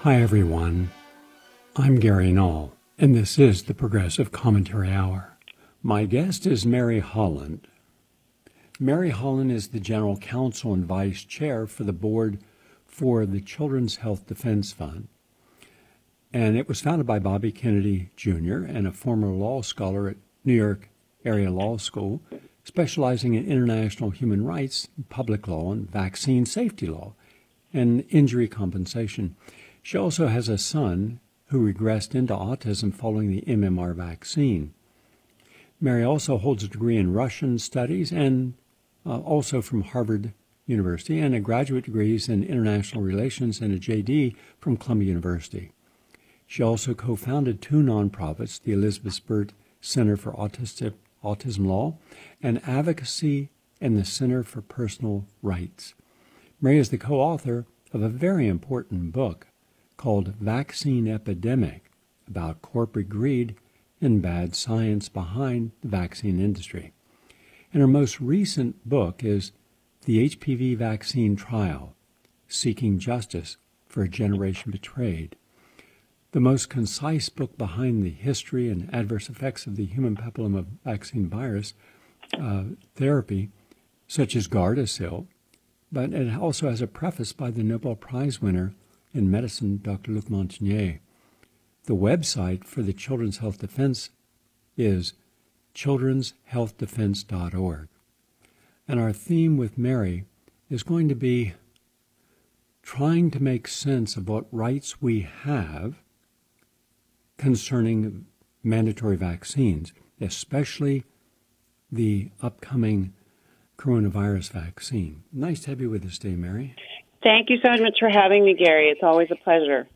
Hi, everyone. I'm Gary Null, and this is the Progressive Commentary Hour. My guest is Mary Holland. Mary Holland is the General Counsel and Vice Chair for the Board for the Children's Health Defense Fund. And it was founded by Bobby Kennedy Jr. and a former law scholar at New York Area Law School, specializing in international human rights, public law, and vaccine safety law, and injury compensation. She also has a son who regressed into autism following the MMR vaccine. Mary also holds a degree in Russian studies and also from Harvard University, and a graduate degrees in international relations and a JD from Columbia University. She also co-founded two nonprofits, the Elizabeth Burt Center for Autism Law and Advocacy and the Center for Personal Rights. Mary is the co-author of a very important book called Vaccine Epidemic, about corporate greed and bad science behind the vaccine industry. And her most recent book is The HPV Vaccine Trial, Seeking Justice for a Generation Betrayed, the most concise book behind the history and adverse effects of the human papilloma vaccine virus therapy, such as Gardasil, but it also has a preface by the Nobel Prize winner in medicine, Dr. Luc Montagnier. The website for the Children's Health Defense is childrenshealthdefense.org. And our theme with Mary is going to be trying to make sense of what rights we have concerning mandatory vaccines, especially the upcoming coronavirus vaccine. Nice to have you with us today, Mary. Thank you so much for having me, Gary. It's always a pleasure.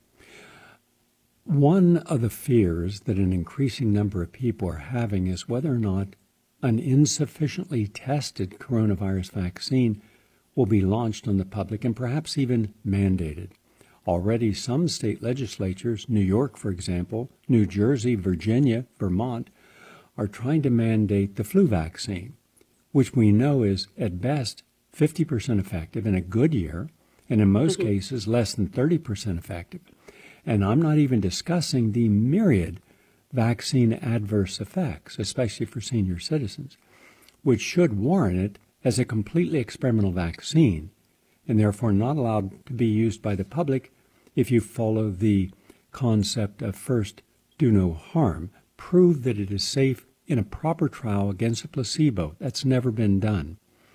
One of the fears that an increasing number of people are having is whether or not an insufficiently tested coronavirus vaccine will be launched on the public and perhaps even mandated. Already some state legislatures, New York, for example, New Jersey, Virginia, Vermont, are trying to mandate the flu vaccine, which we know is at best 50% effective in a good year, and in most cases less than 30% effective. And I'm not even discussing the myriad vaccine adverse effects, especially for senior citizens, which should warrant it as a completely experimental vaccine, and therefore not allowed to be used by the public if you follow the concept of first do no harm, prove that it is safe in a proper trial against a placebo. That's never been done.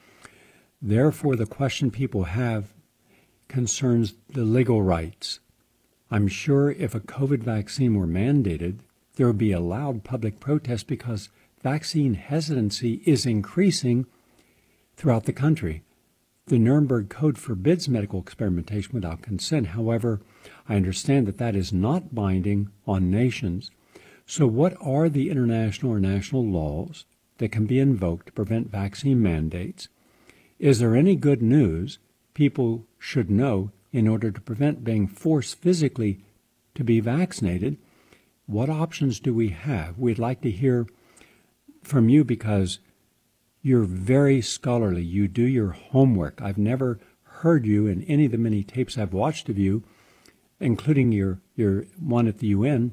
Therefore, the question people have concerns the legal rights. I'm sure if a COVID vaccine were mandated, there would be a loud public protest because vaccine hesitancy is increasing throughout the country. The Nuremberg Code forbids medical experimentation without consent. However, I understand that that is not binding on nations. So what are the international or national laws that can be invoked to prevent vaccine mandates? Is there any good news people should know in order to prevent being forced physically to be vaccinated? What options do we have? We'd like to hear from you because you're very scholarly. You do your homework. I've never heard you in any of the many tapes I've watched of you, including your one at the UN,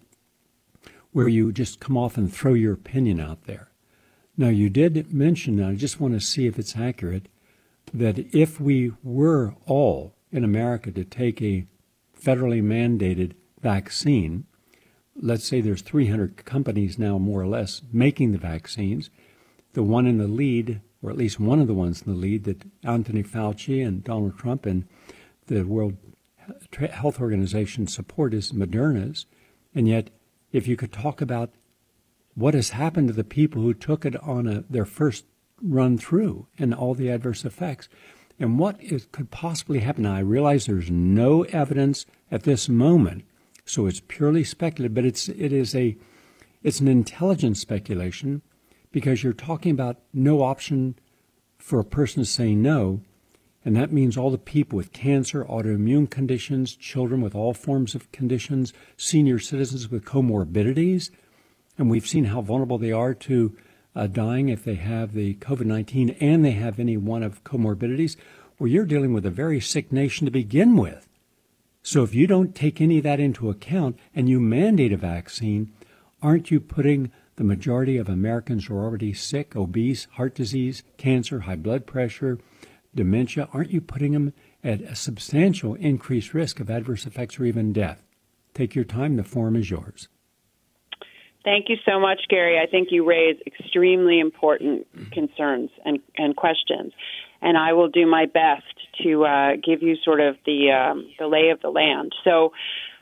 where you just come off and throw your opinion out there. Now, you did mention, and I just want to see if it's accurate, that if we were all in America to take a federally mandated vaccine, let's say there's 300 companies now more or less making the vaccines, the one in the lead, or at least one of the ones in the lead that Anthony Fauci and Donald Trump and the World Health Organization support is Moderna's. And yet, if you could talk about what has happened to the people who took it on their first run through and all the adverse effects, and what could possibly happen. Now, I realize there's no evidence at this moment, so it's purely speculative, but it's an intelligent speculation because you're talking about no option for a person to say no, and that means all the people with cancer, autoimmune conditions, children with all forms of conditions, senior citizens with comorbidities, and we've seen how vulnerable they are to dying if they have the COVID-19 and they have any one of comorbidities, where you're dealing with a very sick nation to begin with. So if you don't take any of that into account and you mandate a vaccine, aren't you putting the majority of Americans who are already sick, obese, heart disease, cancer, high blood pressure, dementia, aren't you putting them at a substantial increased risk of adverse effects or even death? Take your time. The forum is yours. Thank you so much, Gary. I think you raise extremely important concerns and questions, and I will do my best to give you sort of the lay of the land. So,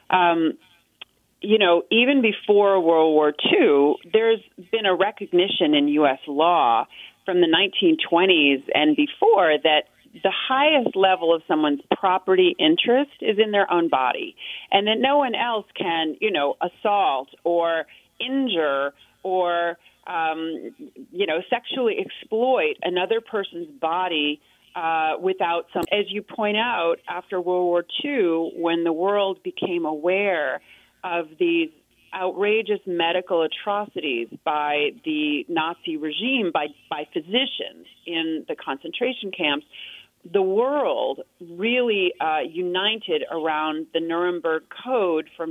even before World War II, there's been a recognition in U.S. law from the 1920s and before that the highest level of someone's property interest is in their own body, and that no one else can, assault or injure or, sexually exploit another person's body without some. As you point out, after World War II, when the world became aware of these outrageous medical atrocities by the Nazi regime, by physicians in the concentration camps, the world really united around the Nuremberg Code from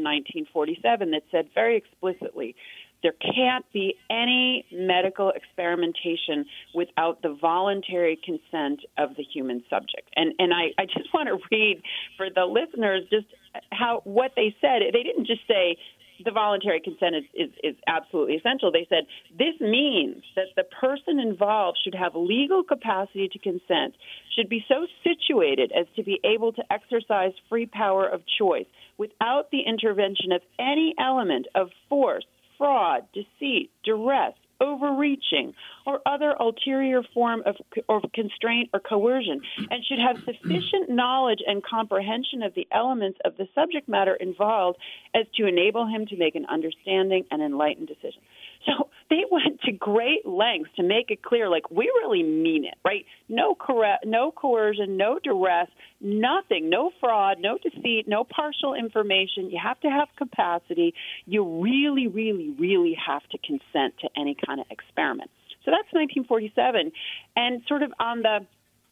1947 that said very explicitly there can't be any medical experimentation without the voluntary consent of the human subject. And I just want to read for the listeners just what they said. They didn't just say the voluntary consent is absolutely essential. They said this means that the person involved should have legal capacity to consent, should be so situated as to be able to exercise free power of choice without the intervention of any element of force, fraud, deceit, duress, overreaching, or other ulterior form of constraint or coercion, and should have sufficient knowledge and comprehension of the elements of the subject matter involved as to enable him to make an understanding and enlightened decision. So they went to great lengths to make it clear, like, we really mean it, right? No coercion, no duress, nothing, no fraud, no deceit, no partial information. You have to have capacity. You really, really, really have to consent to any kind of experiment. So that's 1947. And sort of on the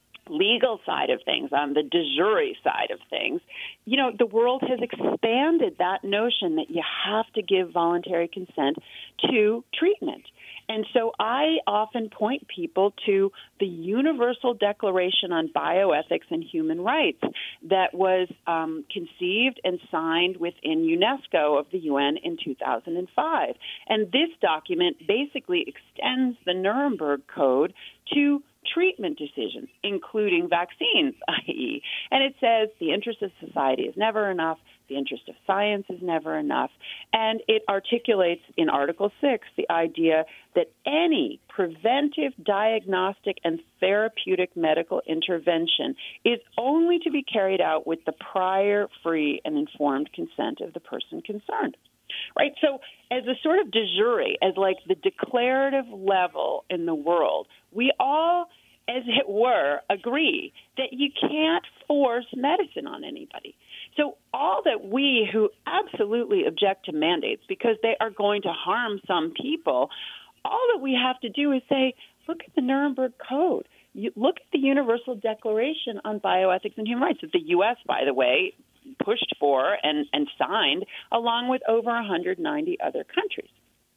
legal side of things, on the de jure side of things, the world has expanded that notion that you have to give voluntary consent to treatment. And so I often point people to the Universal Declaration on Bioethics and Human Rights that was conceived and signed within UNESCO of the UN in 2005. And this document basically extends the Nuremberg Code to treatment decisions, including vaccines, i.e. And it says the interest of society is never enough, the interest of science is never enough, and it articulates in Article 6 the idea that any preventive, diagnostic, and therapeutic medical intervention is only to be carried out with the prior, free, and informed consent of the person concerned. Right? So as a sort of de jure, as like the declarative level in the world, we all, as it were, agree that you can't force medicine on anybody. So all that we who absolutely object to mandates because they are going to harm some people, all that we have to do is say, look at the Nuremberg Code. You look at the Universal Declaration on Bioethics and Human Rights that the U.S., by the way, pushed for and signed, along with over 190 other countries.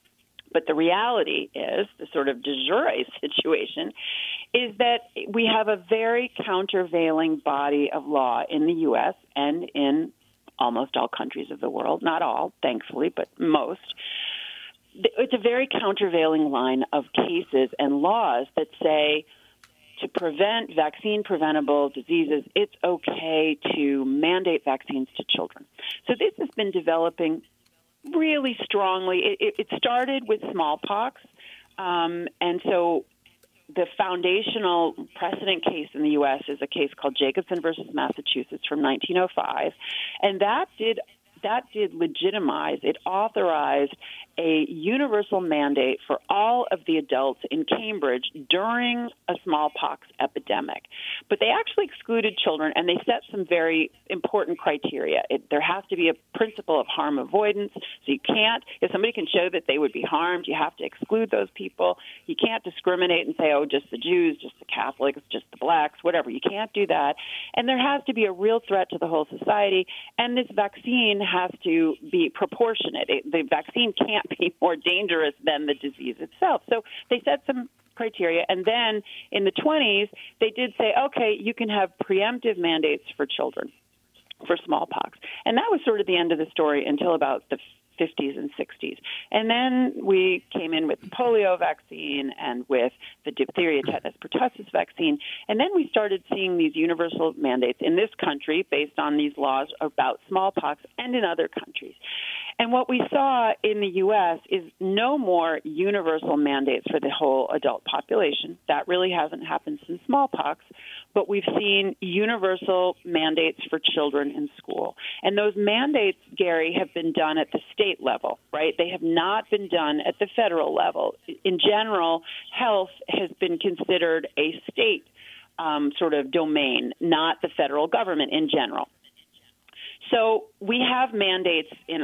But the reality is, the sort of de jure situation, is that we have a very countervailing body of law in the U.S. and in almost all countries of the world. Not all, thankfully, but most. It's a very countervailing line of cases and laws that say, to prevent vaccine-preventable diseases, it's okay to mandate vaccines to children. So this has been developing really strongly. It started with smallpox, and so the foundational precedent case in the U.S. is a case called Jacobson versus Massachusetts from 1905, and that did legitimize, it authorized a universal mandate for all of the adults in Cambridge during a smallpox epidemic. But they actually excluded children, and they set some very important criteria. There has to be a principle of harm avoidance. So you can't, if somebody can show that they would be harmed, you have to exclude those people. You can't discriminate and say, oh, just the Jews, just the Catholics, just the blacks, whatever. You can't do that. And there has to be a real threat to the whole society. And this vaccine has to be proportionate. The vaccine can't be more dangerous than the disease itself. So they set some criteria. And then in the 1920s, they did say, okay, you can have preemptive mandates for children for smallpox. And that was sort of the end of the story until about the 50s and 60s. And then we came in with the polio vaccine and with the diphtheria, tetanus, pertussis vaccine. And then we started seeing these universal mandates in this country based on these laws about smallpox and in other countries. And what we saw in the U.S. is no more universal mandates for the whole adult population. That really hasn't happened since smallpox. But we've seen universal mandates for children in school. And those mandates, Gary, have been done at the state level, right? They have not been done at the federal level. In general, health has been considered a state sort of domain, not the federal government in general. So we have mandates in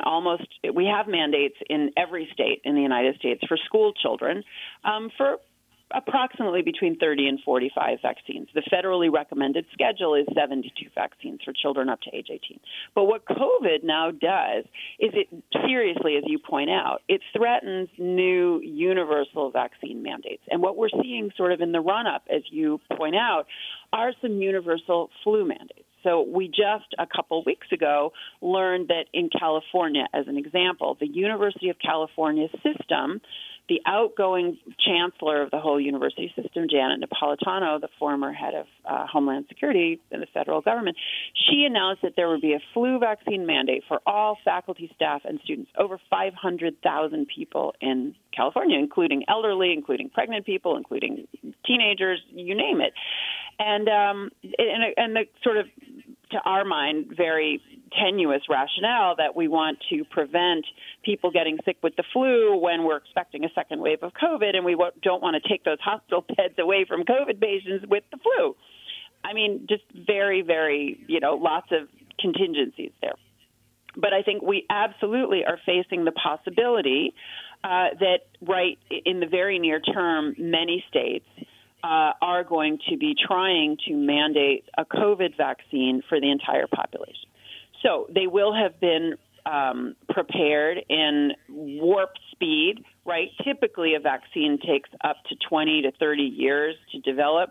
every state in the United States for school children for approximately between 30 and 45 vaccines. The federally recommended schedule is 72 vaccines for children up to age 18. But what COVID now does is it seriously, as you point out, it threatens new universal vaccine mandates. And what we're seeing sort of in the run-up, as you point out, are some universal flu mandates. So we just a couple weeks ago learned that in California, as an example, the University of California system, the outgoing chancellor of the whole university system, Janet Napolitano, the former head of Homeland Security in the federal government, she announced that there would be a flu vaccine mandate for all faculty, staff, and students, over 500,000 people in California, including elderly, including pregnant people, including teenagers, you name it. And the sort of, to our mind, very tenuous rationale that we want to prevent people getting sick with the flu when we're expecting a second wave of COVID, and we don't want to take those hospital beds away from COVID patients with the flu. I mean, just very, very, lots of contingencies there. But I think we absolutely are facing the possibility that right in the very near term, many states are going to be trying to mandate a COVID vaccine for the entire population. So they will have been prepared in warp speed, right? Typically, a vaccine takes up to 20 to 30 years to develop.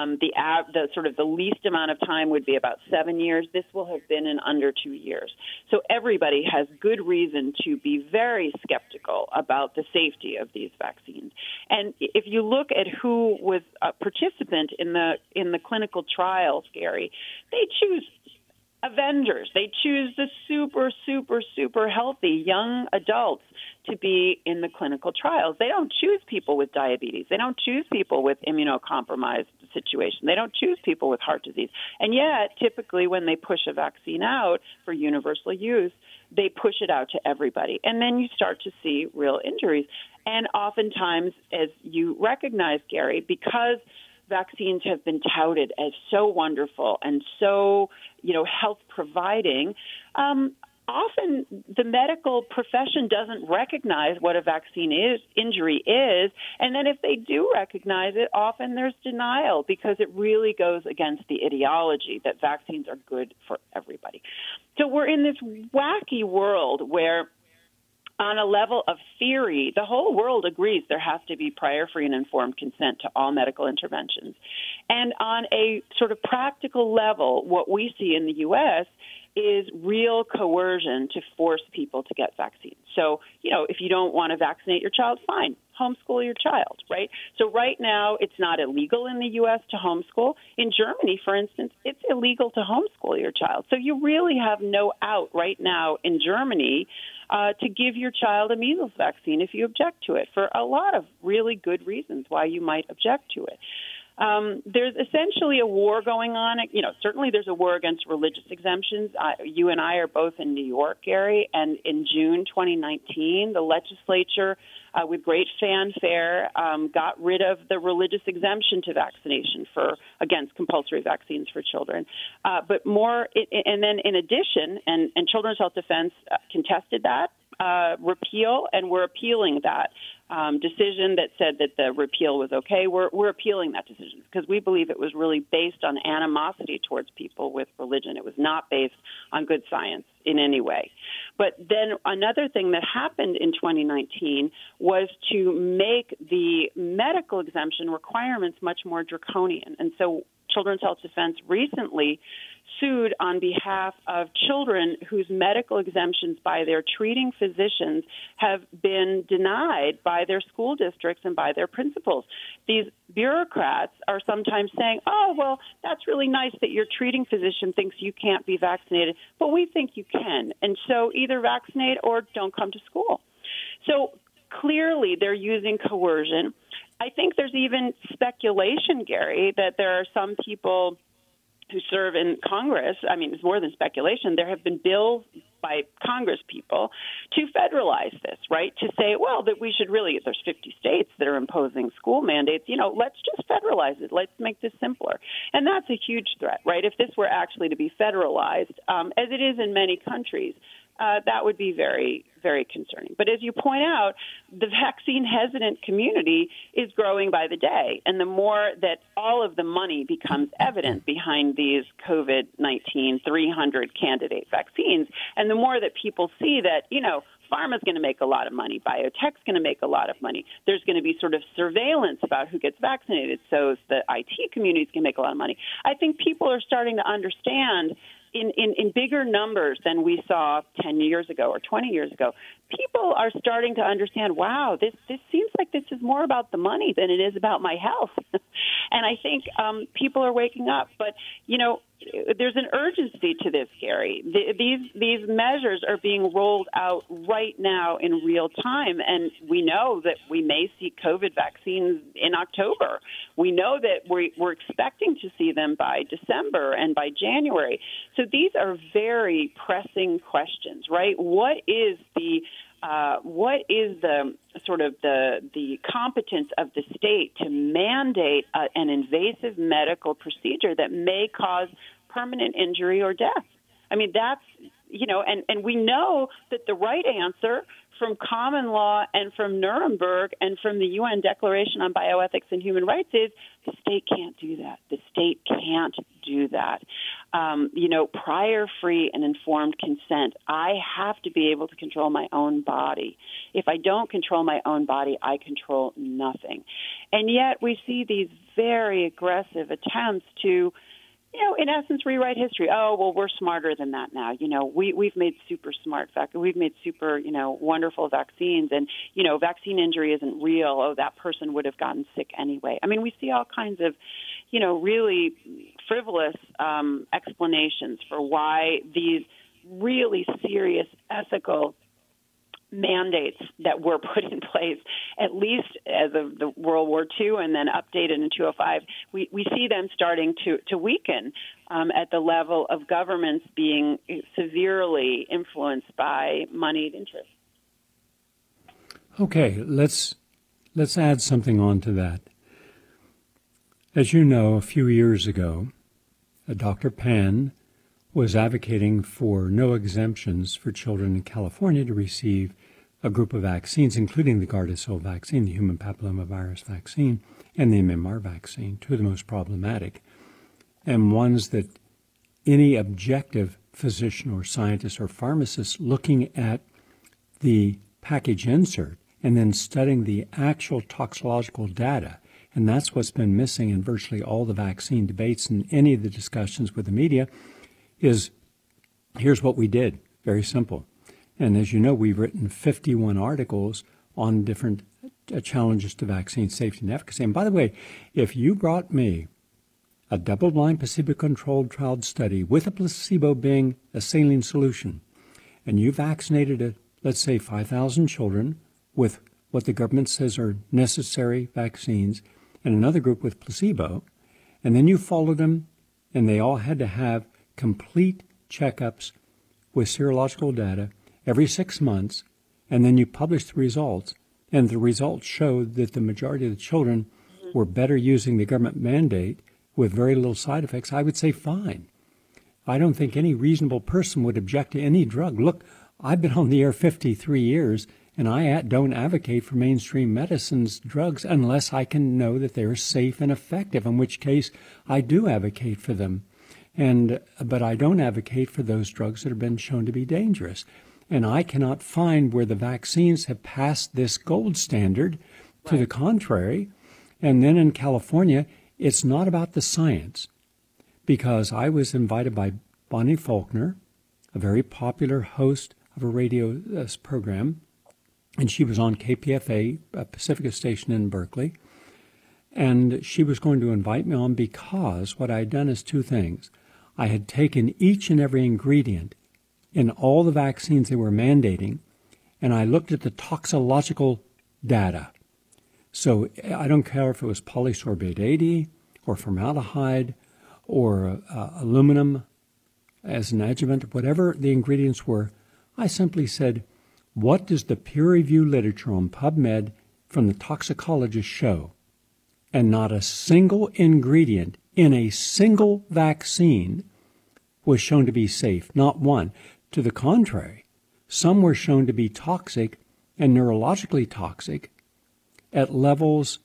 The least amount of time would be about 7 years. This will have been in under 2 years. So everybody has good reason to be very skeptical about the safety of these vaccines. And if you look at who was a participant in the clinical trials, Gary, they choose Avengers. They choose the super, super, super healthy young adults to be in the clinical trials. They don't choose people with diabetes. They don't choose people with immunocompromised situation. They don't choose people with heart disease. And yet, typically, when they push a vaccine out for universal use, they push it out to everybody. And then you start to see real injuries. And oftentimes, as you recognize, Gary, because vaccines have been touted as so wonderful and so, health providing, often the medical profession doesn't recognize what a vaccine injury is. And then if they do recognize it, often there's denial because it really goes against the ideology that vaccines are good for everybody. So we're in this wacky world where on a level of theory, the whole world agrees there has to be prior free and informed consent to all medical interventions. And on a sort of practical level, what we see in the U.S. is real coercion to force people to get vaccines. So, if you don't want to vaccinate your child, fine, homeschool your child, right? So right now, it's not illegal in the U.S. to homeschool. In Germany, for instance, it's illegal to homeschool your child. So you really have no out right now in Germany to give your child a measles vaccine if you object to it, for a lot of really good reasons why you might object to it. There's essentially a war going on. You know, certainly there's a war against religious exemptions. You and I are both in New York, Gary, and in June 2019, the legislature, with great fanfare, got rid of the religious exemption to vaccination against compulsory vaccines for children. But more, and then in addition, and Children's Health Defense contested that repeal, and we're appealing that decision that said that the repeal was okay. We're appealing that decision because we believe it was really based on animosity towards people with religion. It was not based on good science in any way. But then another thing that happened in 2019 was to make the medical exemption requirements much more draconian. And so Children's Health Defense recently sued on behalf of children whose medical exemptions by their treating physicians have been denied by their school districts and by their principals. These bureaucrats are sometimes saying, oh, well, that's really nice that your treating physician thinks you can't be vaccinated, but we think you can. And so either vaccinate or don't come to school. So clearly they're using coercion. I think there's even speculation, Gary, that there are some people who serve in Congress. I mean, it's more than speculation. There have been bills by Congress people to federalize this, right? To say, well, that we should really, there's 50 states that are imposing school mandates, let's just federalize it. Let's make this simpler. And that's a huge threat, right? If this were actually to be federalized, as it is in many countries, that would be very, very concerning. But as you point out, the vaccine hesitant community is growing by the day. And the more that all of the money becomes evident behind these COVID-19 300 candidate vaccines, and the more that people see that, pharma's going to make a lot of money, biotech's going to make a lot of money, there's going to be sort of surveillance about who gets vaccinated so the IT communities can make a lot of money. I think people are starting to understand in bigger numbers than we saw 10 years ago or 20 years ago, people are starting to understand, wow, this seems like this is more about the money than it is about my health. And I think people are waking up. But, there's an urgency to this, Gary. These measures are being rolled out right now in real time, and we know that we may see COVID vaccines in October. We know that we're expecting to see them by December and by January. So these are very pressing questions, right? What is the sort of the competence of the state to mandate an invasive medical procedure that may cause permanent injury or death? I mean, that's, and we know that the right answer from common law and from Nuremberg and from the UN Declaration on Bioethics and Human Rights is the state can't do that. The state can't do that. Prior, free, and informed consent. I have to be able to control my own body. If I don't control my own body, I control nothing. And yet we see these very aggressive attempts to, in essence, rewrite history. Oh, well, we're smarter than that now. We've made super smart, we've made super, wonderful vaccines. And, vaccine injury isn't real. Oh, that person would have gotten sick anyway. I mean, we see all kinds of, really frivolous explanations for why these really serious ethical mandates that were put in place, at least as of the World War II and then updated in 2005, we see them starting to weaken at the level of governments being severely influenced by moneyed interests. Okay, let's add something on to that. As you know, a few years ago, Dr. Pan was advocating for no exemptions for children in California to receive a group of vaccines, including the Gardasil vaccine, the human papillomavirus vaccine, and the MMR vaccine, two of the most problematic, and ones that any objective physician or scientist or pharmacist looking at the package insert and then studying the actual toxicological data. And that's what's been missing in virtually all the vaccine debates and any of the discussions with the media is, here's what we did. Very simple. And as you know, we've written 51 articles on different challenges to vaccine safety and efficacy. And by the way, if you brought me a double-blind placebo-controlled trial study with a placebo being a saline solution, and you vaccinated, let's say, 5,000 children with what the government says are necessary vaccines, and another group with placebo, and then you followed them, and they all had to have complete checkups with serological data every 6 months, and then you published the results, and the results showed that the majority of the children were better using the government mandate with very little side effects, I would say fine. I don't think any reasonable person would object to any drug. Look, I've been on the air 53 years, and I don't advocate for mainstream medicine's drugs unless I can know that they're safe and effective, in which case I do advocate for them. But I don't advocate for those drugs that have been shown to be dangerous. And I cannot find where the vaccines have passed this gold standard. To the contrary. And then in California, it's not about the science, because I was invited by Bonnie Faulkner, a very popular host of a radio program, and she was on KPFA, a Pacifica station in Berkeley, and she was going to invite me on because what I had done is two things. I had taken each and every ingredient in all the vaccines they were mandating, and I looked at the toxicological data. So I don't care if it was polysorbate 80 or formaldehyde or aluminum as an adjuvant, whatever the ingredients were, I simply said, what does the peer-reviewed literature on PubMed from the toxicologists show? And not a single ingredient in a single vaccine was shown to be safe, not one. To the contrary, some were shown to be toxic and neurologically toxic at levels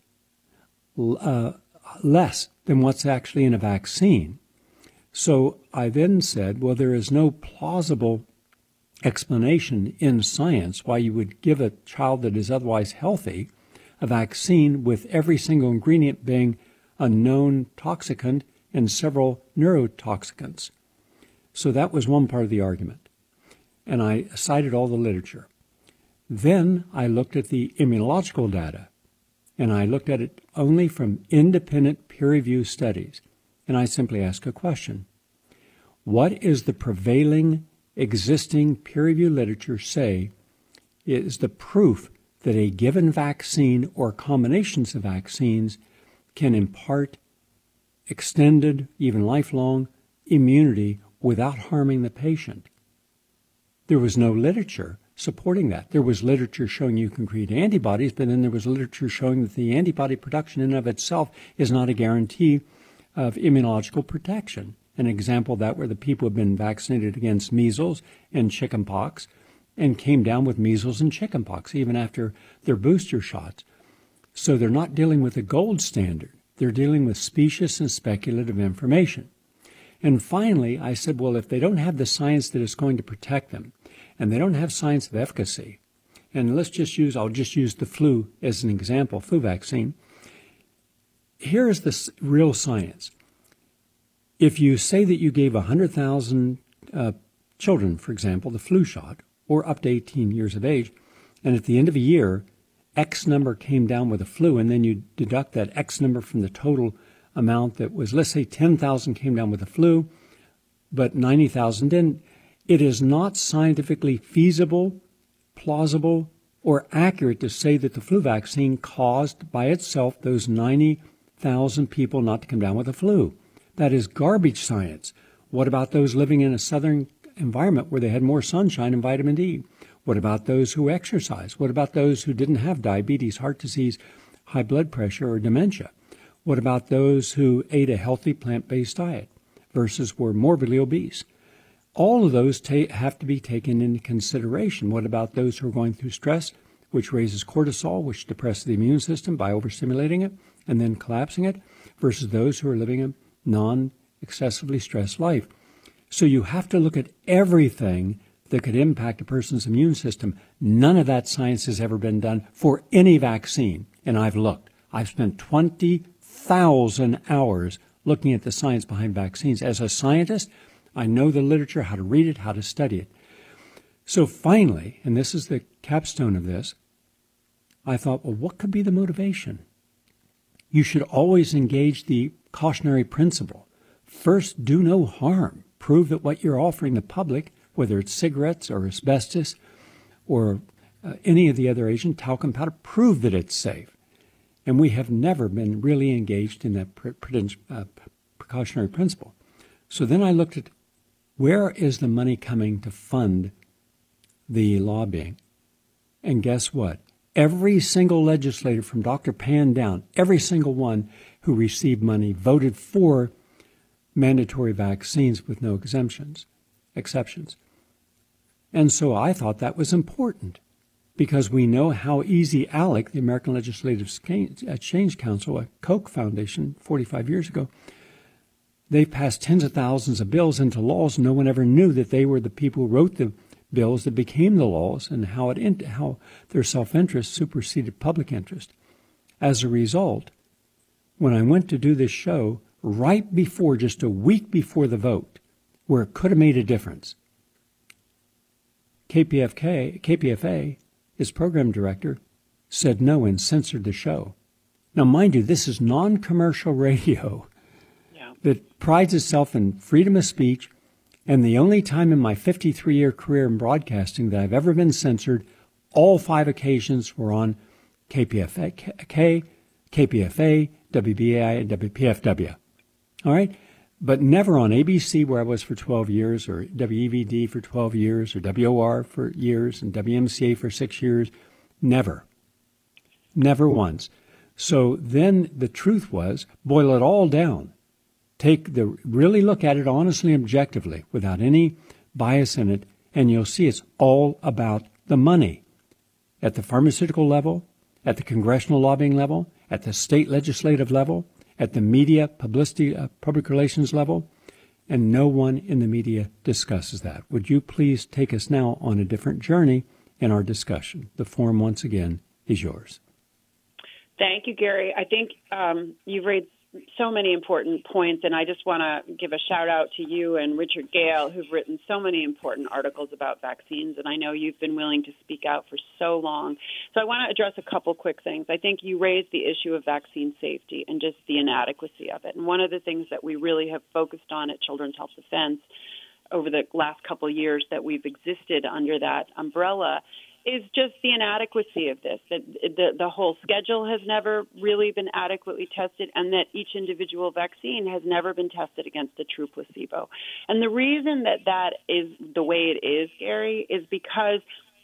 less than what's actually in a vaccine. So I then said, well, there is no plausible explanation in science why you would give a child that is otherwise healthy a vaccine with every single ingredient being a known toxicant and several neurotoxicants. So that was one part of the argument. And I cited all the literature. Then I looked at the immunological data, and I looked at it only from independent peer-reviewed studies. And I simply asked a question. What is the prevailing existing peer-reviewed literature say is the proof that a given vaccine or combinations of vaccines can impart extended, even lifelong, immunity without harming the patient? There was no literature supporting that. There was literature showing you can create antibodies, but then there was literature showing that the antibody production in and of itself is not a guarantee of immunological protection. An example of that were the people who have been vaccinated against measles and chickenpox and came down with measles and chickenpox even after their booster shots. So they're not dealing with a gold standard. They're dealing with specious and speculative information. And finally, I said, well, if they don't have the science that is going to protect them, and they don't have science of efficacy, and I'll just use the flu as an example, flu vaccine. Here is the real science. If you say that you gave 100,000 children, for example, the flu shot, or up to 18 years of age, and at the end of a year, X number came down with the flu, and then you deduct that X number from the total amount that was, let's say 10,000 came down with the flu, but 90,000 didn't. It is not scientifically feasible, plausible, or accurate to say that the flu vaccine caused by itself those 90,000 people not to come down with the flu. That is garbage science. What about those living in a southern environment where they had more sunshine and vitamin D? What about those who exercise? What about those who didn't have diabetes, heart disease, high blood pressure, or dementia? What about those who ate a healthy plant-based diet versus were morbidly obese? All of those have to be taken into consideration. What about those who are going through stress, which raises cortisol, which depresses the immune system by overstimulating it and then collapsing it, versus those who are living a non-excessively stressed life? So you have to look at everything that could impact a person's immune system. None of that science has ever been done for any vaccine. And I've looked. I've spent 20,000 hours looking at the science behind vaccines. As a scientist, I know the literature, how to read it, how to study it. So finally, and this is the capstone of this, I thought, well, what could be the motivation? You should always engage the cautionary principle. First, do no harm. Prove that what you're offering the public, whether it's cigarettes or asbestos or any of the other agents, talcum powder, prove that it's safe. And we have never been really engaged in that precautionary principle. So then I looked at where is the money coming to fund the lobbying? And guess what? Every single legislator from Dr. Pan down, every single one who received money voted for mandatory vaccines with no exceptions. And so I thought that was important because we know how easy ALEC, the American Legislative Change Council, a Koch foundation 45 years ago, they passed tens of thousands of bills into laws. No one ever knew that they were the people who wrote the bills that became the laws and how their self-interest superseded public interest. As a result, when I went to do this show, right before, just a week before the vote, where it could have made a difference, KPFA, his program director, said no and censored the show. Now, mind you, this is non-commercial radio that prides itself in freedom of speech, and the only time in my 53-year career in broadcasting that I've ever been censored, all 5 occasions were on KPFA, WBAI, and WPFW. All right? But never on ABC, where I was for 12 years, or WEVD for 12 years, or WOR for years, and WMCA for 6 years. Never. Never once. So then the truth was, boil it all down. Really look at it honestly and objectively, without any bias in it, and you'll see it's all about the money. At the pharmaceutical level, at the congressional lobbying level, at the state legislative level, at the media, publicity, public relations level, and no one in the media discusses that. Would you please take us now on a different journey in our discussion? The forum, once again, is yours. Thank you, Gary. I think you've raised so many important points, and I just want to give a shout out to you and Richard Gale, who've written so many important articles about vaccines, and I know you've been willing to speak out for so long. So I want to address a couple quick things. I think you raised the issue of vaccine safety and just the inadequacy of it. And one of the things that we really have focused on at Children's Health Defense over the last couple of years that we've existed under that umbrella is just the inadequacy of this, that the whole schedule has never really been adequately tested, and that each individual vaccine has never been tested against a true placebo. And the reason that is the way it is, Gary, is because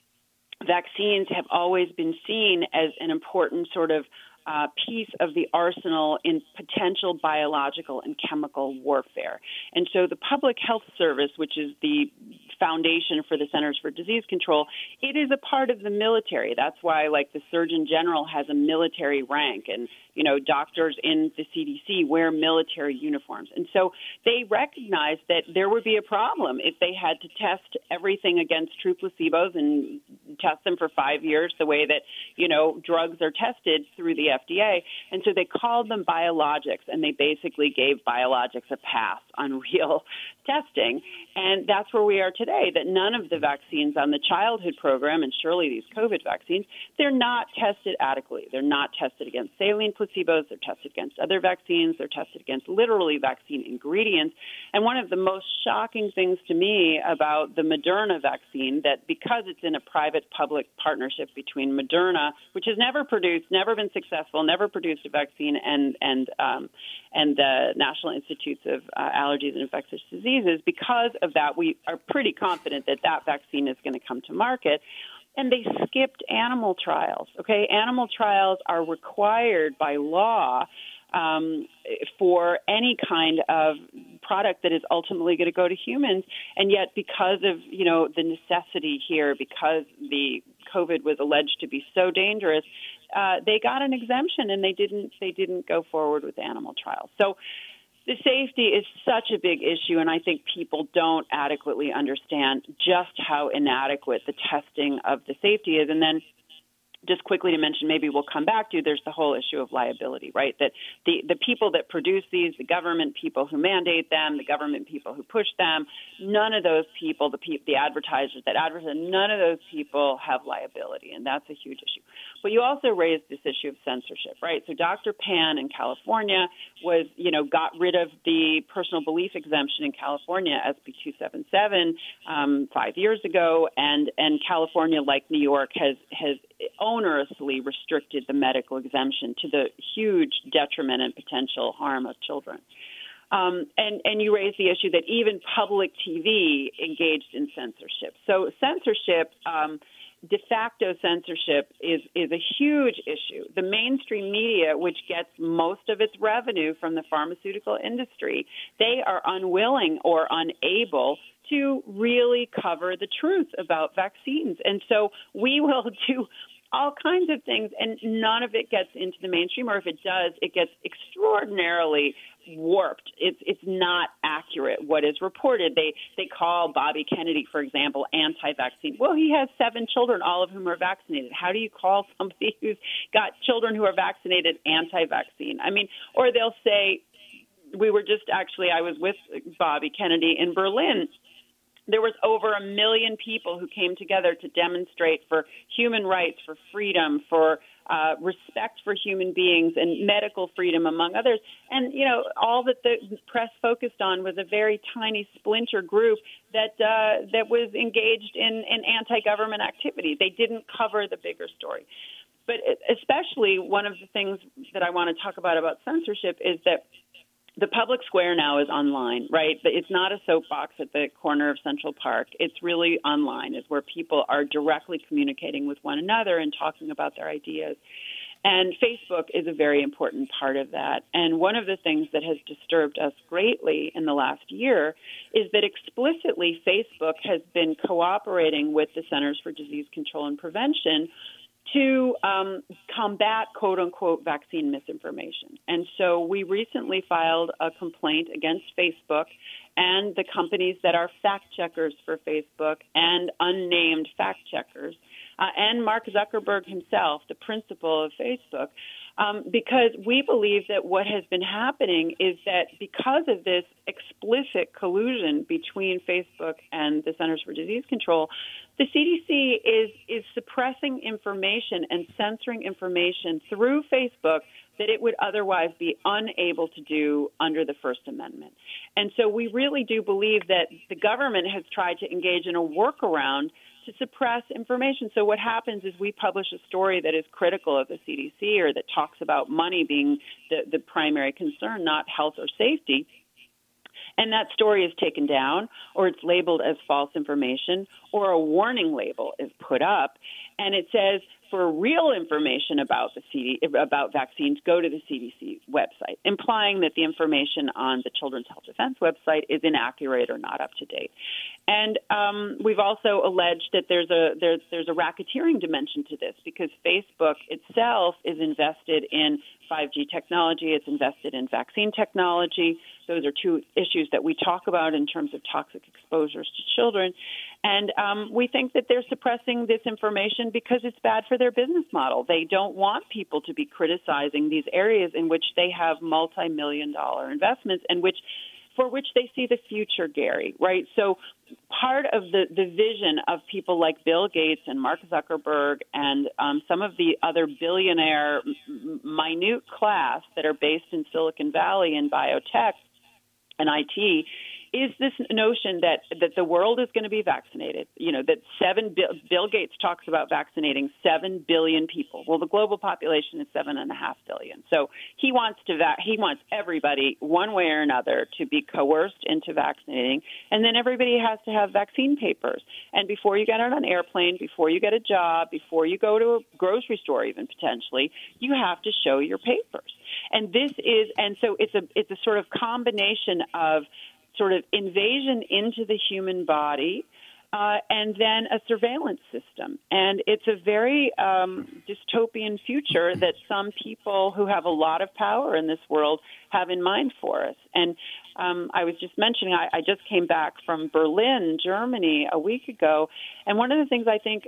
vaccines have always been seen as an important sort of piece of the arsenal in potential biological and chemical warfare. And so the Public Health Service, which is the foundation for the Centers for Disease Control, it is a part of the military. That's why, like, the Surgeon General has a military rank, and, you know, doctors in the CDC wear military uniforms. And so they recognized that there would be a problem if they had to test everything against true placebos and test them for 5 years the way that, you know, drugs are tested through the FDA. And so they called them biologics, and they basically gave biologics a pass on real testing. And that's where we are today, that none of the vaccines on the childhood program, and surely these COVID vaccines, they're not tested adequately. They're not tested against saline placebos. They're tested against other vaccines. They're tested against literally vaccine ingredients. And one of the most shocking things to me about the Moderna vaccine, that because it's in a private-public partnership between Moderna, which has never been successful, never produced a vaccine, and the National Institutes of Allergies and Infectious Diseases, because of that, we are pretty confident that that vaccine is going to come to market. And they skipped animal trials. Okay, animal trials are required by law for any kind of product that is ultimately going to go to humans. And yet, because of, you know, the necessity here, because the COVID was alleged to be so dangerous, they got an exemption, and they didn't go forward with animal trials. So the safety is such a big issue, and I think people don't adequately understand just how inadequate the testing of the safety is. And then just quickly to mention, maybe we'll come back to, there's the whole issue of liability, right? That the people that produce these, the government people who mandate them, the government people who push them, none of those people, the advertisers that advertise, none of those people have liability, and that's a huge issue. But you also raised this issue of censorship, right? So Dr. Pan in California got rid of the personal belief exemption in California, SB 277, 5 years ago, and California, like New York, has onerously restricted the medical exemption to the huge detriment and potential harm of children. And you raise the issue that even public TV engaged in censorship. So censorship, de facto censorship, is a huge issue. The mainstream media, which gets most of its revenue from the pharmaceutical industry, they are unwilling or unable to really cover the truth about vaccines. And so we will do all kinds of things, and none of it gets into the mainstream, or if it does, it gets extraordinarily warped. It's not accurate what is reported. They call Bobby Kennedy, for example, anti-vaccine. Well, he has 7 children, all of whom are vaccinated. How do you call somebody who's got children who are vaccinated anti-vaccine? I mean, or they'll say, I was with Bobby Kennedy in Berlin. There was over 1 million people who came together to demonstrate for human rights, for freedom, for respect for human beings and medical freedom, among others. And, all that the press focused on was a very tiny splinter group that was engaged in anti-government activity. They didn't cover the bigger story. But especially one of the things that I want to talk about censorship is that the public square now is online, right? It's not a soapbox at the corner of Central Park. It's really online. It's where people are directly communicating with one another and talking about their ideas. And Facebook is a very important part of that. And one of the things that has disturbed us greatly in the last year is that explicitly Facebook has been cooperating with the Centers for Disease Control and Prevention to combat, quote-unquote, vaccine misinformation. And so we recently filed a complaint against Facebook and the companies that are fact-checkers for Facebook and unnamed fact-checkers, and Mark Zuckerberg himself, the principal of Facebook, because we believe that what has been happening is that because of this explicit collusion between Facebook and the Centers for Disease Control, the CDC is suppressing information and censoring information through Facebook that it would otherwise be unable to do under the First Amendment. And so we really do believe that the government has tried to engage in a workaround to suppress information. So what happens is we publish a story that is critical of the CDC or that talks about money being the primary concern, not health or safety. And that story is taken down, or it's labeled as false information, or a warning label is put up, and it says, for real information about about vaccines, go to the CDC website, implying that the information on the Children's Health Defense website is inaccurate or not up to date. And we've also alleged that there's a racketeering dimension to this because Facebook itself is invested in 5G technology. It's invested in vaccine technology. Those are two issues that we talk about in terms of toxic exposures to children. And we think that they're suppressing this information because it's bad for their business model. They don't want people to be criticizing these areas in which they have multi-million-dollar investments and for which they see the future, Gary, right? So part of the vision of people like Bill Gates and Mark Zuckerberg and some of the other billionaire minute class that are based in Silicon Valley in biotech and IT is this notion that the world is going to be vaccinated, that Bill Gates talks about vaccinating 7 billion people. Well, the global population is 7.5 billion. So he wants everybody, one way or another, to be coerced into vaccinating. And then everybody has to have vaccine papers. And before you get on an airplane, before you get a job, before you go to a grocery store even potentially, you have to show your papers. And so it's a sort of combination of sort of invasion into the human body, and then a surveillance system. And it's a very dystopian future that some people who have a lot of power in this world have in mind for us. And I was just mentioning, I just came back from Berlin, Germany, a week ago. And one of the things I think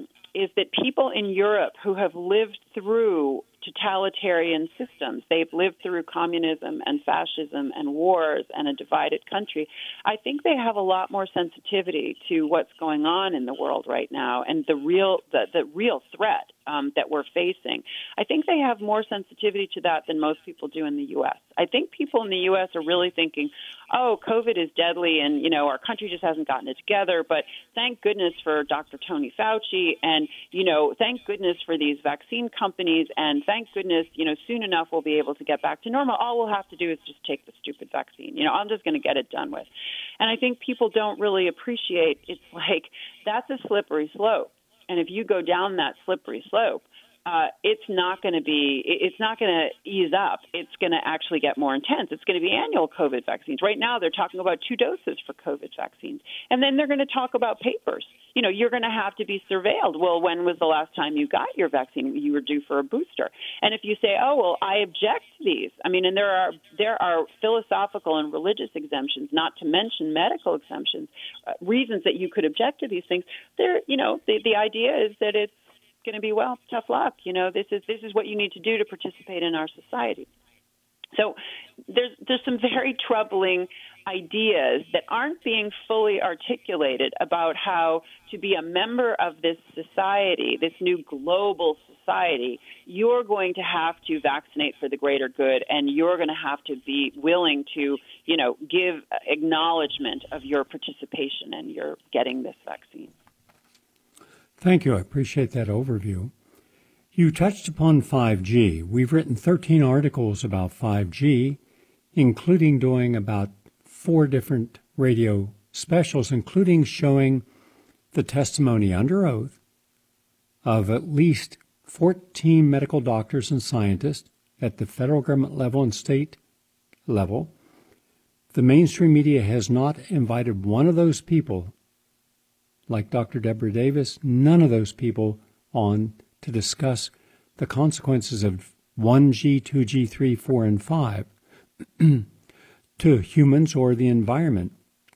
is that people in Europe who have lived through totalitarian systems, they've lived through communism and fascism and wars and a divided country, I think they have a lot more sensitivity to what's going on in the world right now and the real threat that we're facing. I think they have more sensitivity to that than most people do in the U.S. I think people in the U.S. are really thinking, oh, COVID is deadly and, our country just hasn't gotten it together. But thank goodness for Dr. Tony Fauci and, thank goodness for these vaccine companies. And thank goodness, soon enough we'll be able to get back to normal. All we'll have to do is just take the stupid vaccine. I'm just going to get it done with. And I think people don't really appreciate it's like that's a slippery slope. And if you go down that slippery slope, it's not going to ease up. It's going to actually get more intense. It's going to be annual COVID vaccines. Right now, they're talking about 2 doses for COVID vaccines. And then they're going to talk about papers. You're going to have to be surveilled. Well, when was the last time you got your vaccine? You were due for a booster. And if you say, oh, well, I object to these. And there are philosophical and religious exemptions, not to mention medical exemptions, reasons that you could object to these things. The idea is that it's going to be, well, tough luck. This is what you need to do to participate in our society. So there's some very troubling ideas that aren't being fully articulated about how to be a member of this society, this new global society. You're going to have to vaccinate for the greater good, and you're going to have to be willing to, give acknowledgement of your participation and your getting this vaccine. Thank you. I appreciate that overview. You touched upon 5G. We've written 13 articles about 5G, including doing about 4 different radio specials, including showing the testimony under oath of at least 14 medical doctors and scientists at the federal government level and state level. The mainstream media has not invited one of those people, like Dr. Deborah Davis, none of those people on to discuss the consequences of 1G, 2G, 3, 4, and 5 to humans or the environment.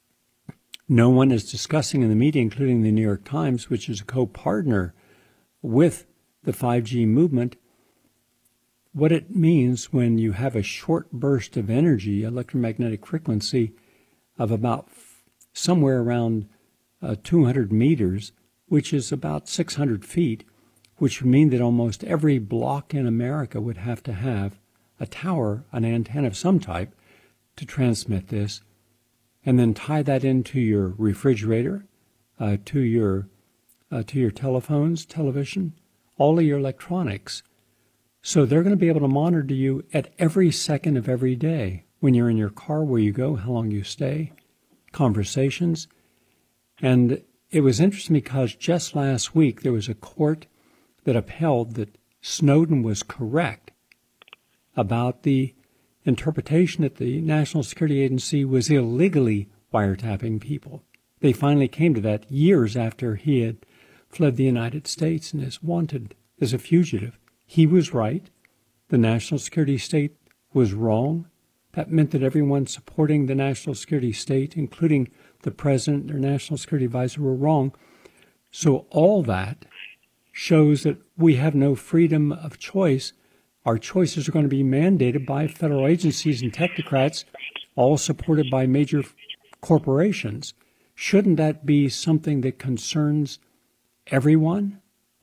No one is discussing in the media, including the New York Times, which is a co-partner with the 5G movement, what it means when you have a short burst of energy, electromagnetic frequency, of about somewhere around 200 meters, which is about 600 feet, which would mean that almost every block in America would have to have a tower, an antenna of some type, to transmit this, and then tie that into your refrigerator, to your telephones, television, all of your electronics. So they're going to be able to monitor you at every second of every day, when you're in your car, where you go, how long you stay, conversations. And it was interesting because just last week there was a court that upheld that Snowden was correct about the interpretation that the National Security Agency was illegally wiretapping people. They finally came to that years after he had fled the United States and is wanted as a fugitive. He was right. The national security state was wrong. That meant that everyone supporting the national security state, including the president or national security advisor, were wrong. So all that shows that we have no freedom of choice. Our choices are going to be mandated by federal agencies and technocrats, all supported by major corporations. Shouldn't that be something that concerns everyone?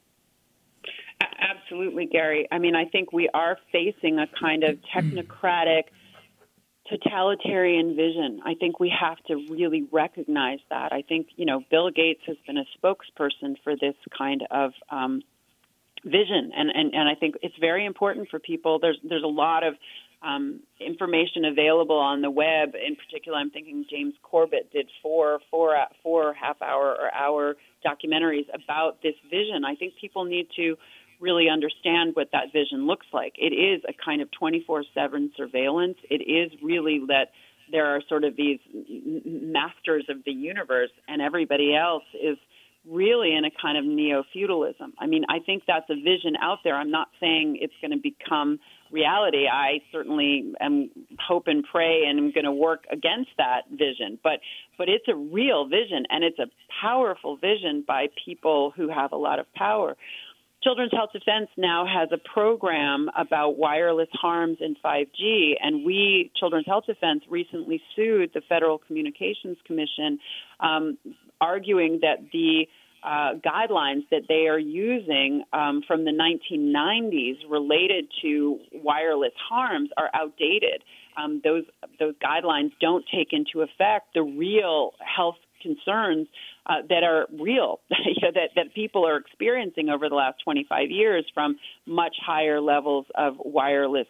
Absolutely, Gary. I mean, I think we are facing a kind of technocratic, totalitarian vision. I think we have to really recognize that. I think, Bill Gates has been a spokesperson for this kind of vision, and I think it's very important for people. There's a lot of information available on the web. In particular, I'm thinking James Corbett did four half-hour or hour documentaries about this vision. I think people need to really understand what that vision looks like. It is a kind of 24/7 surveillance. It is really that there are sort of these masters of the universe, and everybody else is really in a kind of neo-feudalism. I mean, I think that's a vision out there. I'm not saying it's going to become reality. I certainly hope and pray and am going to work against that vision. But it's a real vision, and it's a powerful vision by people who have a lot of power. Children's Health Defense now has a program about wireless harms in 5G, and we, Children's Health Defense, recently sued the Federal Communications Commission, arguing that the guidelines that they are using from the 1990s related to wireless harms are outdated. Those guidelines don't take into effect the real health concerns that are real, that people are experiencing over the last 25 years from much higher levels of wireless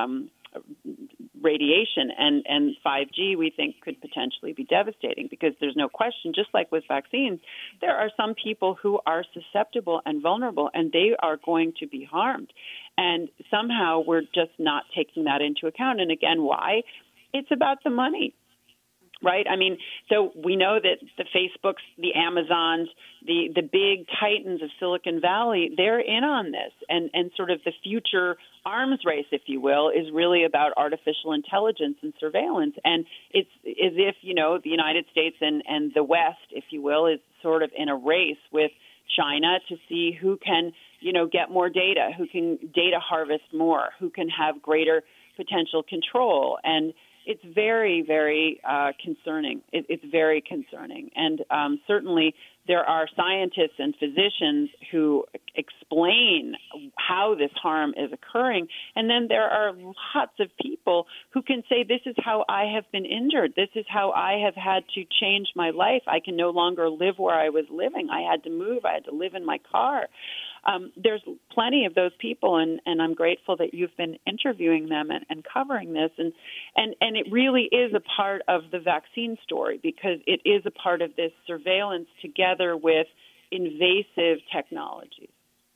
radiation, and 5G we think could potentially be devastating, because there's no question, just like with vaccines, there are some people who are susceptible and vulnerable, and they are going to be harmed. And somehow we're just not taking that into account. And again, why? It's about the money. Right? I mean, so we know that the Facebooks, the Amazons, the big titans of Silicon Valley, they're in on this. And sort of the future arms race, if you will, is really about artificial intelligence and surveillance. And it's as if, the United States and the West, if you will, is sort of in a race with China to see who can, get more data, who can data harvest more, who can have greater potential control. And it's very, very concerning. It's very concerning. And certainly there are scientists and physicians who explain how this harm is occurring. And then there are lots of people who can say, this is how I have been injured. This is how I have had to change my life. I can no longer live where I was living. I had to move. I had to live in my car. There's plenty of those people, and I'm grateful that you've been interviewing them and covering this. And it really is a part of the vaccine story, because it is a part of this surveillance together with invasive technologies.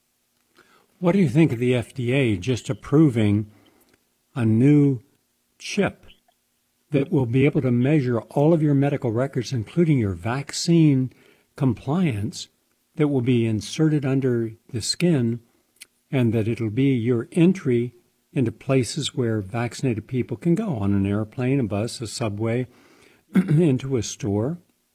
What do you think of the FDA just approving a new chip that will be able to measure all of your medical records, including your vaccine compliance, that will be inserted under the skin, and that it'll be your entry into places where vaccinated people can go, on an airplane, a bus, a subway, into a store,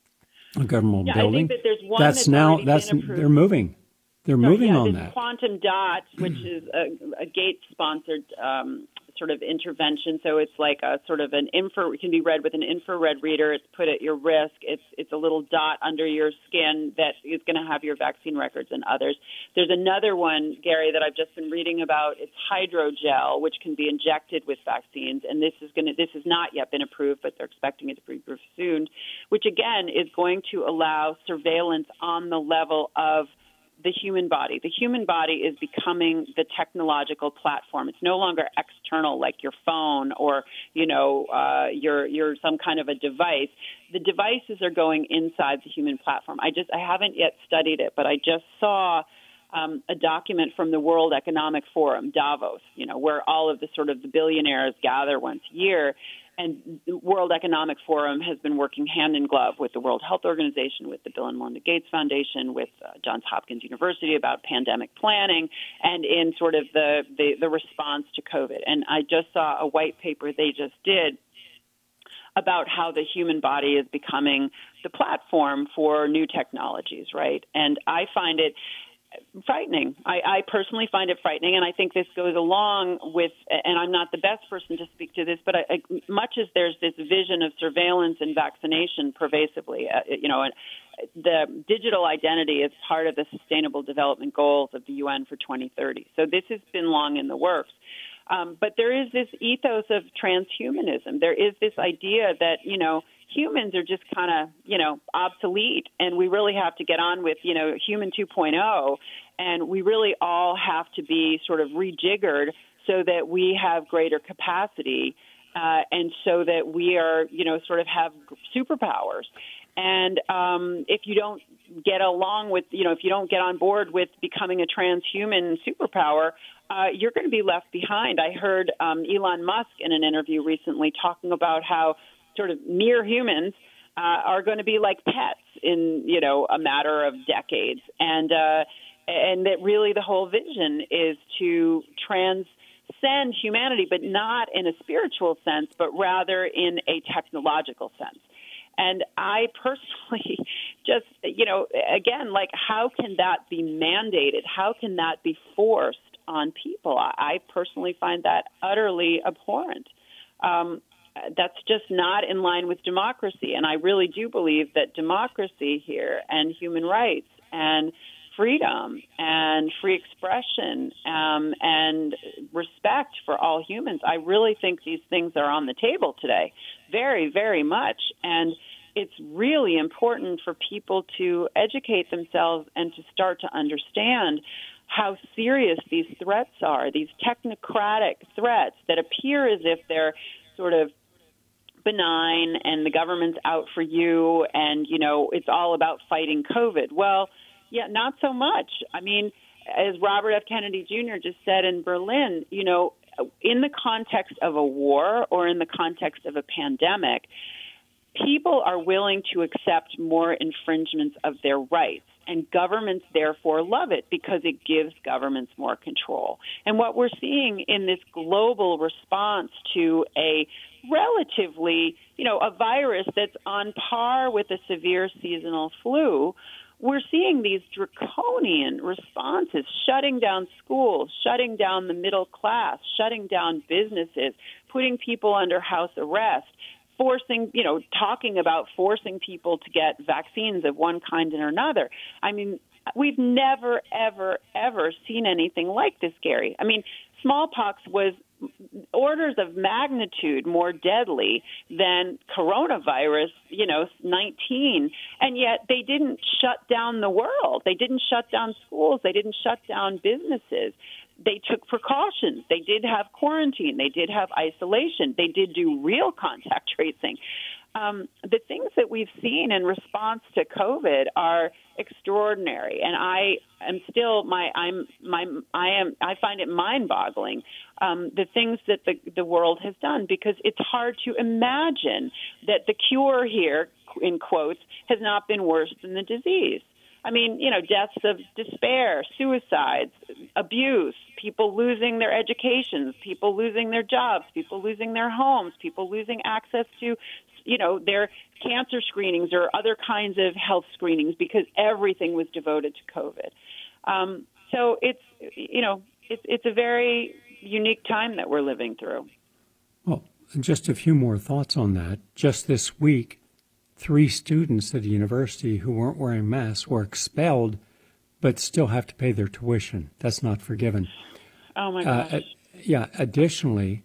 a government building. I think that there's one that's been approved. They're moving. They're moving on that. Quantum Dot, which is a Gates-sponsored sort of intervention. So it's like a sort of it can be read with an infrared reader. It's put at your wrist. It's a little dot under your skin that is going to have your vaccine records and others. There's another one, Gary, that I've just been reading about. It's hydrogel, which can be injected with vaccines, and this has not yet been approved, but they're expecting it to be approved soon, which again is going to allow surveillance on the level of the human body. The human body is becoming the technological platform. It's no longer external like your phone or, your some kind of a device. The devices are going inside the human platform. I haven't yet studied it, but I just saw a document from the World Economic Forum, Davos, where all of the sort of the billionaires gather once a year. And the World Economic Forum has been working hand in glove with the World Health Organization, with the Bill and Melinda Gates Foundation, with Johns Hopkins University about pandemic planning and in sort of the response to COVID. And I just saw a white paper they just did about how the human body is becoming the platform for new technologies, right? And I find it frightening. I personally find it frightening, and I think this goes along with, and I'm not the best person to speak to this, but much as there's this vision of surveillance and vaccination pervasively, the digital identity is part of the Sustainable Development Goals of the UN for 2030. So this has been long in the works. But there is this ethos of transhumanism. There is this idea that, humans are just kind of, obsolete, and we really have to get on with, human 2.0, and we really all have to be sort of rejiggered so that we have greater capacity and so that we are, sort of have superpowers. And if you don't get along with, if you don't get on board with becoming a transhuman superpower, you're going to be left behind. I heard Elon Musk in an interview recently talking about how sort of near humans are going to be like pets in, a matter of decades. And that really the whole vision is to transcend humanity, but not in a spiritual sense, but rather in a technological sense. And I personally just, again, like, how can that be mandated? How can that be forced on people? I personally find that utterly abhorrent. that's just not in line with democracy. And I really do believe that democracy here and human rights and freedom and free expression and respect for all humans, I really think these things are on the table today, very, very much. And it's really important for people to educate themselves and to start to understand how serious these threats are, these technocratic threats that appear as if they're sort of benign and the government's out for you and, you know, it's all about fighting COVID. Well, yeah, not so much. I mean, as Robert F. Kennedy Jr. just said in Berlin, you know, in the context of a war or in the context of a pandemic, people are willing to accept more infringements of their rights, and governments therefore love it because it gives governments more control. And what we're seeing in this global response to a relatively, you know, a virus that's on par with a severe seasonal flu, we're seeing these draconian responses, shutting down schools, shutting down the middle class, shutting down businesses, putting people under house arrest, forcing, you know, talking about forcing people to get vaccines of one kind or another. I mean, we've never, ever, ever seen anything like this, Gary. I mean, smallpox was orders of magnitude more deadly than coronavirus, you know, 19. And yet they didn't shut down the world. They didn't shut down schools. They didn't shut down businesses. They took precautions. They did have quarantine. They did have isolation. They did do real contact tracing. The things that we've seen in response to COVID are extraordinary, and I find it mind-boggling. The things that the world has done, because it's hard to imagine that the cure here, in quotes, has not been worse than the disease. I mean, you know, deaths of despair, suicides, abuse, people losing their educations, people losing their jobs, people losing their homes, people losing access to, you know, their cancer screenings or other kinds of health screenings because everything was devoted to COVID. So it's, you know, it's a very unique time that we're living through. Well, just a few more thoughts on that. Just this week, 3 students at a university who weren't wearing masks were expelled, but still have to pay their tuition. That's not forgiven. Oh, my gosh. Additionally,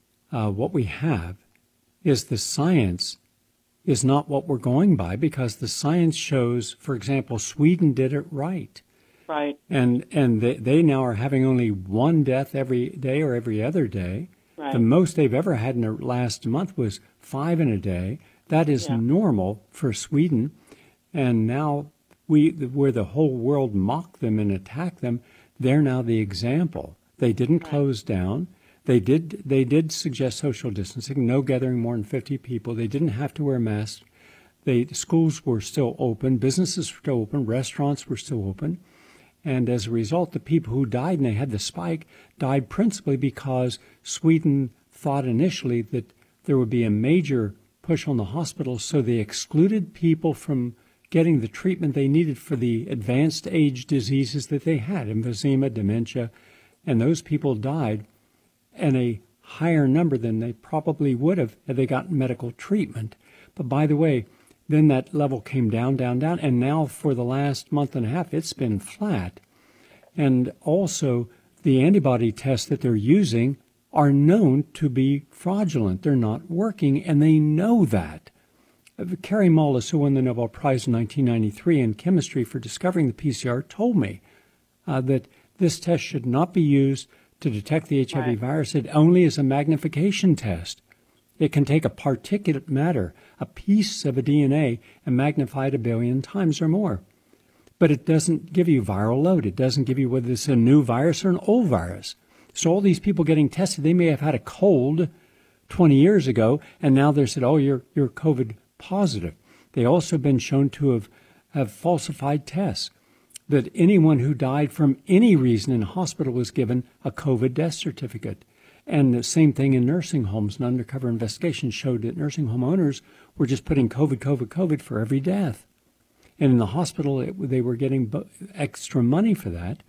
what we have is the science is not what we're going by, because the science shows, for example, Sweden did it right. Right. And they now are having only 1 death every day or every other day. Right. The most they've ever had in the last month was 5 in a day. That is normal for Sweden. And now where the whole world mocked them and attacked them, they're now the example. They didn't close down. They did suggest social distancing, no gathering more than 50 people. They didn't have to wear masks. Schools were still open. Businesses were still open. Restaurants were still open. And as a result, the people who died, and they had the spike, died principally because Sweden thought initially that there would be a major push on the hospitals, so they excluded people from getting the treatment they needed for the advanced age diseases that they had, emphysema, dementia, and those people died in a higher number than they probably would have had they gotten medical treatment. But by the way, then that level came down, down, down, and now for the last month and a half, it's been flat. And also, the antibody tests that they're using are known to be fraudulent. They're not working, and they know that. Kary Mullis, who won the Nobel Prize in 1993 in chemistry for discovering the PCR, told me that this test should not be used to detect the HIV virus. It only is a magnification test. It can take a particulate matter, a piece of a DNA, and magnify it 1 billion times or more. But it doesn't give you viral load. It doesn't give you whether it's a new virus or an old virus. So all these people getting tested, they may have had a cold 20 years ago, and now they're said, oh, you're COVID positive. They also been shown to have falsified tests, that anyone who died from any reason in a hospital was given a COVID death certificate. And the same thing in nursing homes. An undercover investigation showed that nursing home owners were just putting COVID for every death. And in the hospital, they were getting extra money for that.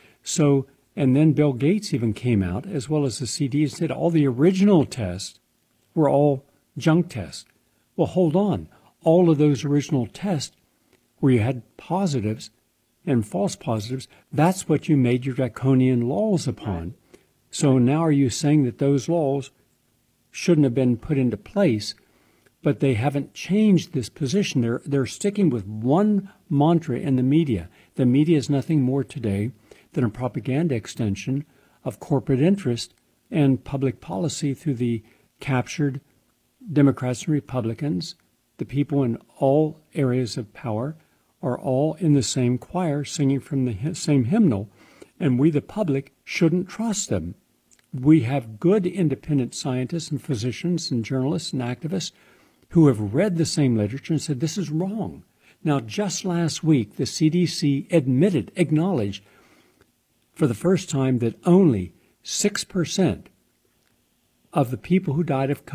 So, and then Bill Gates even came out, as well as the CD, and said all the original tests were all junk tests. Well, hold on. All of those original tests where you had positives and false positives, that's what you made your draconian laws upon. So now are you saying that those laws shouldn't have been put into place, but they haven't changed this position? They're sticking with one mantra in the media. The media is nothing more today than a propaganda extension of corporate interest and public policy through the captured Democrats and Republicans. The people in all areas of power are all in the same choir singing from the same hymnal, and we, the public, shouldn't trust them. We have good independent scientists and physicians and journalists and activists who have read the same literature and said this is wrong. Now, just last week, the CDC acknowledged for the first time that only 6% of the people who died of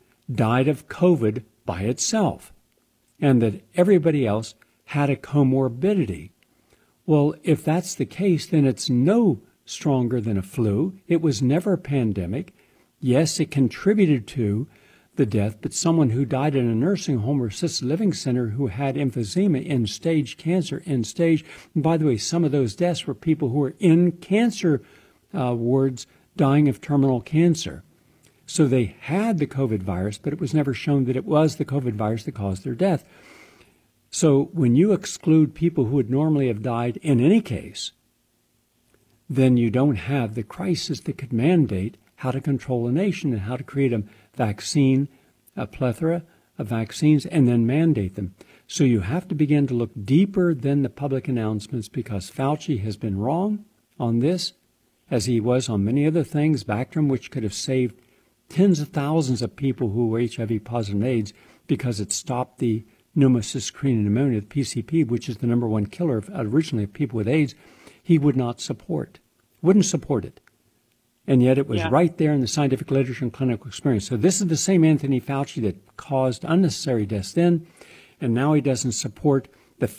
COVID by itself, and that everybody else had a comorbidity. Well, if that's the case, then it's no stronger than a flu. It was never a pandemic. Yes, it contributed to the death, but someone who died in a nursing home or assisted living center who had emphysema, end-stage cancer, end-stage. And by the way, some of those deaths were people who were in cancer wards dying of terminal cancer. So they had the COVID virus, but it was never shown that it was the COVID virus that caused their death. So when you exclude people who would normally have died in any case, then you don't have the crisis that could mandate how to control a nation and how to create a vaccine, a plethora of vaccines, and then mandate them. So you have to begin to look deeper than the public announcements, because Fauci has been wrong on this, as he was on many other things. Bactrim, which could have saved tens of thousands of people who were HIV positive and AIDS because it stopped the pneumocystis pneumonia, the PCP, which is the number one killer originally of people with AIDS, he wouldn't support it. And yet it was right there in the scientific literature and clinical experience. So this is the same Anthony Fauci that caused unnecessary deaths then, and now he doesn't support the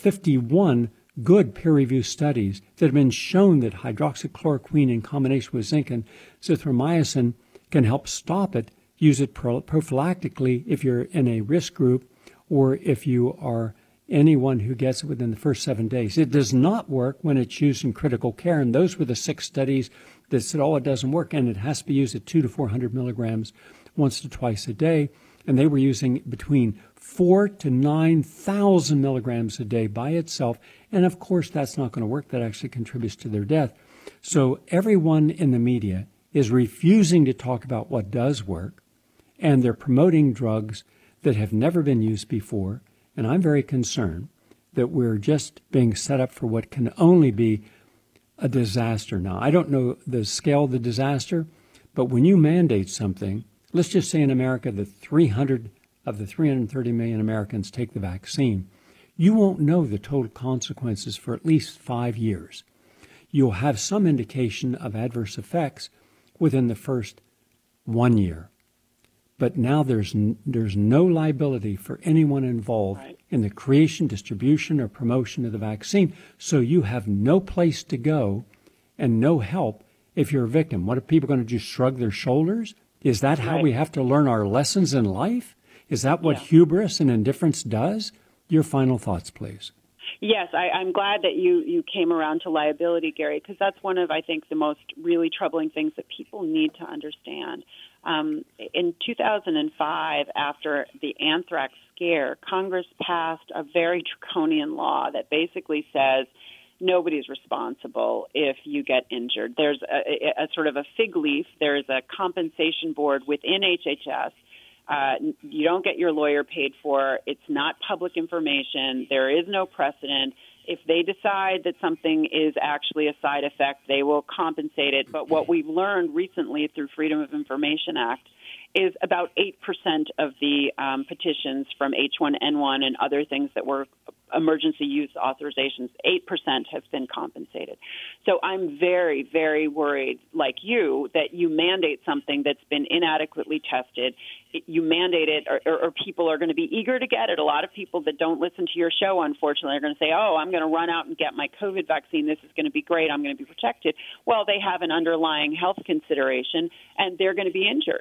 51 good peer-reviewed studies that have been shown that hydroxychloroquine in combination with zinc and azithromycin can help stop it. Use it prophylactically if you're in a risk group or if you are anyone who gets it within the first 7 days. It does not work when it's used in critical care, and those were the 6 studies that said, it doesn't work, and it has to be used at 200 to 400 milligrams once to twice a day, and they were using between 4,000 to 9,000 milligrams a day by itself, and of course that's not going to work. That actually contributes to their death. So everyone in the media is refusing to talk about what does work, and they're promoting drugs that have never been used before. And I'm very concerned that we're just being set up for what can only be a disaster. Now, I don't know the scale of the disaster, but when you mandate something, let's just say in America that 300 of the 330 million Americans take the vaccine, you won't know the total consequences for at least 5 years. You'll have some indication of adverse effects within the first 1 year. But now there's no liability for anyone involved in the creation, distribution, or promotion of the vaccine. So you have no place to go and no help if you're a victim. What are people going to just shrug their shoulders? Is that how we have to learn our lessons in life? Is that what hubris and indifference does? Your final thoughts, please. Yes, I'm glad that you came around to liability, Gary, because that's one of, I think, the most really troubling things that people need to understand. In 2005, after the anthrax scare, Congress passed a very draconian law that basically says nobody's responsible if you get injured. There's a sort of a fig leaf. There's a compensation board within HHS. You don't get your lawyer paid for. It's not public information. There is no precedent. If they decide that something is actually a side effect, they will compensate it. But what we've learned recently through Freedom of Information Act is about 8% of the petitions from H1N1 and other things that were emergency use authorizations, 8% have been compensated. So I'm very, very worried, like you, that you mandate something that's been inadequately tested. You mandate it, or people are going to be eager to get it. A lot of people that don't listen to your show, unfortunately, are going to say, I'm going to run out and get my COVID vaccine. This is going to be great. I'm going to be protected. Well, they have an underlying health consideration, and they're going to be injured.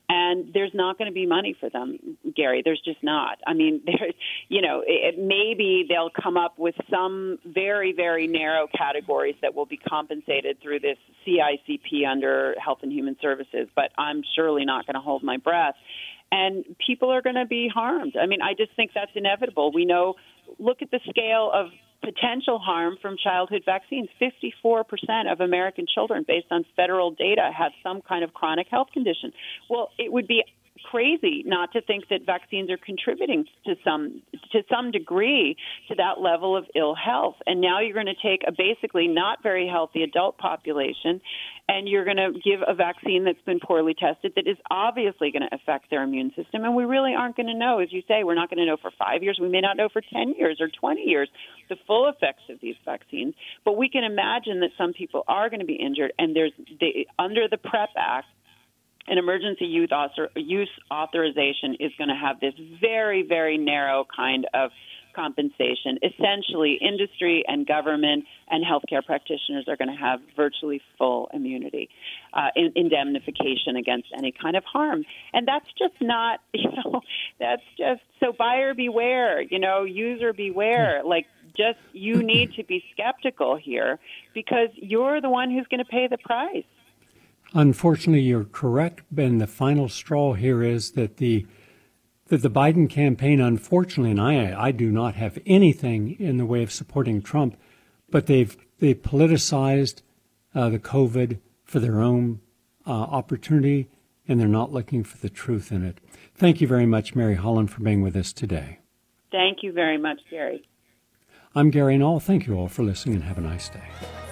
And there's not going to be money for them, Gary. There's just not. I mean, maybe they'll come up with some very, very narrow categories that will be compensated through this CICP under Health and Human Services, but I'm surely not going to hold my breath. And people are going to be harmed. I mean, I just think that's inevitable. We know, look at the scale of potential harm from childhood vaccines. 54% of American children, based on federal data, have some kind of chronic health condition. Well, it would be crazy not to think that vaccines are contributing to some degree to that level of ill health. And now you're going to take a basically not very healthy adult population and you're going to give a vaccine that's been poorly tested that is obviously going to affect their immune system. And we really aren't going to know, as you say, we're not going to know for 5 years. We may not know for 10 years or 20 years the full effects of these vaccines. But we can imagine that some people are going to be injured. And under the PrEP Act, an emergency use authorization is going to have this very, very narrow kind of compensation. Essentially, industry and government and healthcare practitioners are going to have virtually full immunity, indemnification against any kind of harm. And that's just not, that's just, so buyer beware, user beware. Like, just, you need to be skeptical here because you're the one who's going to pay the price. Unfortunately, you're correct, Ben. The final straw here is that the Biden campaign, unfortunately, and I do not have anything in the way of supporting Trump, but they've politicized the COVID for their own opportunity, and they're not looking for the truth in it. Thank you very much, Mary Holland, for being with us today. Thank you very much, Gary. I'm Gary Null. Thank you all for listening, and have a nice day.